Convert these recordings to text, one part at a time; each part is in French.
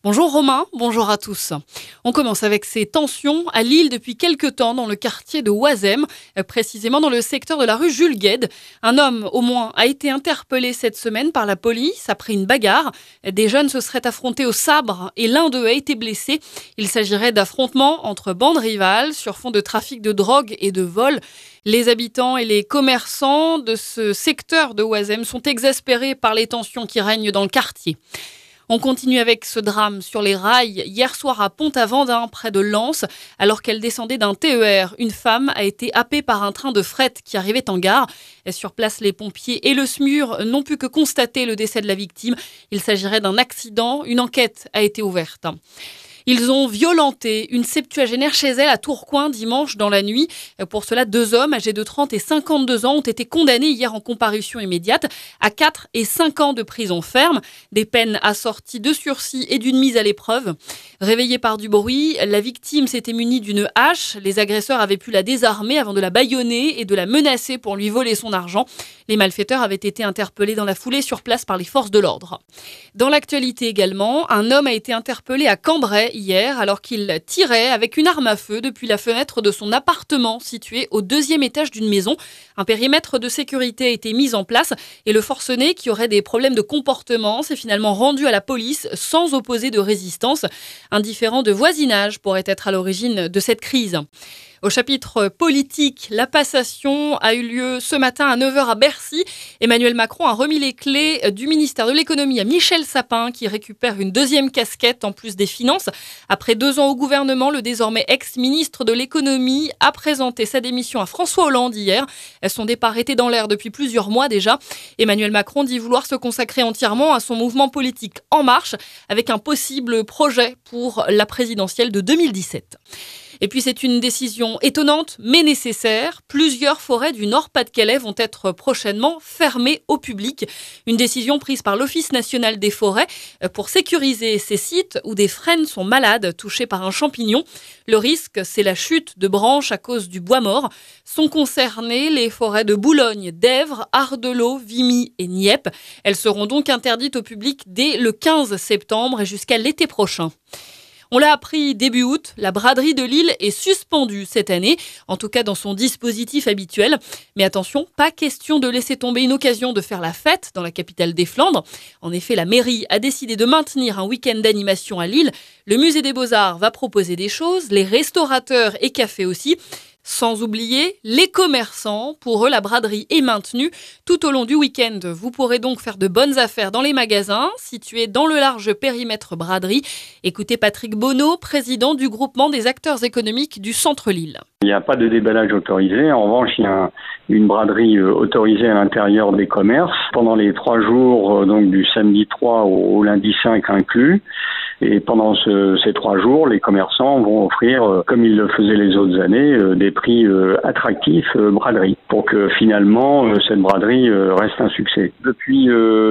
Bonjour Romain, bonjour à tous. On commence avec ces tensions à Lille depuis quelques temps dans le quartier de Oisem, précisément dans le secteur de la rue Jules Guesde. Un homme au moins a été interpellé cette semaine par la police après une bagarre. Des jeunes se seraient affrontés au sabre et l'un d'eux a été blessé. Il s'agirait d'affrontements entre bandes rivales sur fond de trafic de drogue et de vol. Les habitants et les commerçants de ce secteur de Oisem sont exaspérés par les tensions qui règnent dans le quartier. On continue avec ce drame sur les rails. Hier soir à Pont-à-Vendin, près de Lens, alors qu'elle descendait d'un TER, une femme a été happée par un train de fret qui arrivait en gare. Sur place, les pompiers et le SMUR n'ont pu que constater le décès de la victime. Il s'agirait d'un accident. Une enquête a été ouverte. Ils ont violenté une septuagénaire chez elle à Tourcoing dimanche dans la nuit. Pour cela, 2 hommes âgés de 30 et 52 ans ont été condamnés hier en comparution immédiate à 4 et 5 ans de prison ferme. Des peines assorties de sursis et d'une mise à l'épreuve. Réveillée par du bruit, la victime s'était munie d'une hache. Les agresseurs avaient pu la désarmer avant de la bâillonner et de la menacer pour lui voler son argent. Les malfaiteurs avaient été interpellés dans la foulée sur place par les forces de l'ordre. Dans l'actualité également, un homme a été interpellé à Cambrai hier alors qu'il tirait avec une arme à feu depuis la fenêtre de son appartement situé au 2e étage d'une maison. Un périmètre de sécurité a été mis en place et le forcené, qui aurait des problèmes de comportement, s'est finalement rendu à la police sans opposer de résistance. Un différend de voisinage pourrait être à l'origine de cette crise. Au chapitre politique, la passation a eu lieu ce matin à 9h à Bercy. Emmanuel Macron a remis les clés du ministère de l'économie à Michel Sapin, qui récupère une 2e casquette en plus des finances. Après 2 ans au gouvernement, le désormais ex-ministre de l'économie a présenté sa démission à François Hollande hier. Son départ était dans l'air depuis plusieurs mois déjà. Emmanuel Macron dit vouloir se consacrer entièrement à son mouvement politique En Marche, avec un possible projet pour la présidentielle de 2017. Et puis c'est une décision étonnante mais nécessaire. Plusieurs forêts du Nord-Pas-de-Calais vont être prochainement fermées au public. Une décision prise par l'Office national des forêts pour sécuriser ces sites où des frênes sont malades, touchés par un champignon. Le risque, c'est la chute de branches à cause du bois mort. Sont concernées les forêts de Boulogne, d'Èvre, Ardelot, Vimy et Nieppe. Elles seront donc interdites au public dès le 15 septembre et jusqu'à l'été prochain. On l'a appris début août, la braderie de Lille est suspendue cette année, en tout cas dans son dispositif habituel. Mais attention, pas question de laisser tomber une occasion de faire la fête dans la capitale des Flandres. En effet, la mairie a décidé de maintenir un week-end d'animation à Lille. Le musée des Beaux-Arts va proposer des choses, les restaurateurs et cafés aussi. Sans oublier les commerçants. Pour eux, la braderie est maintenue tout au long du week-end. Vous pourrez donc faire de bonnes affaires dans les magasins situés dans le large périmètre braderie. Écoutez Patrick Bonneau, président du groupement des acteurs économiques du Centre-Lille. Il n'y a pas de déballage autorisé. En revanche, il y a une braderie autorisée à l'intérieur des commerces pendant les 3 jours, donc du samedi 3 au lundi 5 inclus. Et pendant ces 3 jours, les commerçants vont offrir, comme ils le faisaient les autres années, des prix attractifs braderie, pour que finalement cette braderie reste un succès. Depuis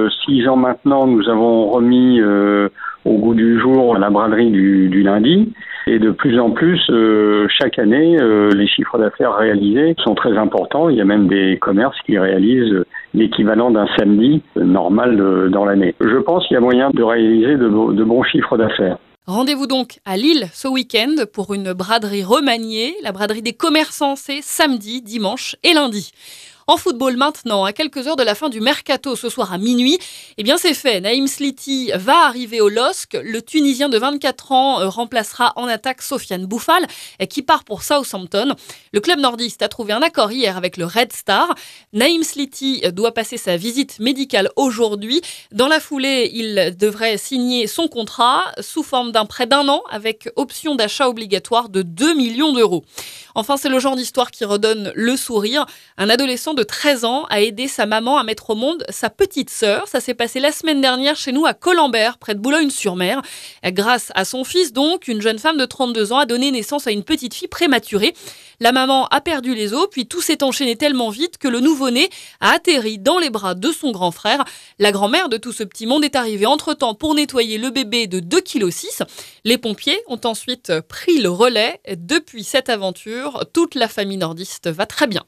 6 ans maintenant, nous avons remis au goût du jour la braderie du lundi. Et de plus en plus, chaque année, les chiffres d'affaires réalisés sont très importants. Il y a même des commerces qui réalisent l'équivalent d'un samedi normal dans l'année. Je pense qu'il y a moyen de réaliser de bons chiffres d'affaires. Rendez-vous donc à Lille ce week-end pour une braderie remaniée. La braderie des commerçants, c'est samedi, dimanche et lundi. En football maintenant, à quelques heures de la fin du mercato ce soir à minuit, eh bien c'est fait. Naïm Sliti va arriver au LOSC. Le Tunisien de 24 ans remplacera en attaque Sofiane Bouffal qui part pour Southampton. Le club nordiste a trouvé un accord hier avec le Red Star. Naïm Sliti doit passer sa visite médicale aujourd'hui. Dans la foulée, il devrait signer son contrat sous forme d'un prêt d'1 an avec option d'achat obligatoire de 2 millions d'euros. Enfin, c'est le genre d'histoire qui redonne le sourire. Un adolescent de 13 ans a aidé sa maman à mettre au monde sa petite sœur. Ça s'est passé la semaine dernière chez nous à Colembert, près de Boulogne-sur-Mer. Grâce à son fils, donc, une jeune femme de 32 ans a donné naissance à une petite fille prématurée. La maman a perdu les os, puis tout s'est enchaîné tellement vite que le nouveau-né a atterri dans les bras de son grand frère. La grand-mère de tout ce petit monde est arrivée entre-temps pour nettoyer le bébé de 2,6 kg. Les pompiers ont ensuite pris le relais. Depuis cette aventure, toute la famille nordiste va très bien.